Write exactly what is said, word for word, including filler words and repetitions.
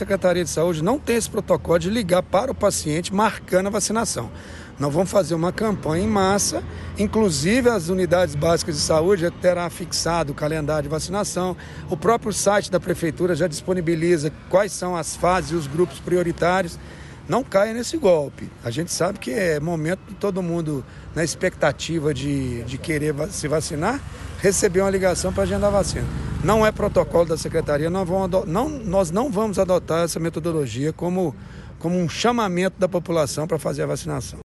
Secretaria de Saúde não tem esse protocolo de ligar para o paciente marcando a vacinação. Nós vamos fazer uma campanha em massa, inclusive as unidades básicas de saúde já terá fixado o calendário de vacinação. O próprio site da Prefeitura já disponibiliza quais são as fases e os grupos prioritários. Não caia nesse golpe. A gente sabe que é momento de todo mundo, na expectativa de, de querer se vacinar, receber uma ligação para agendar a vacina. Não é protocolo da Secretaria, nós, vamos adot- não, nós não vamos adotar essa metodologia como, como um chamamento da população para fazer a vacinação.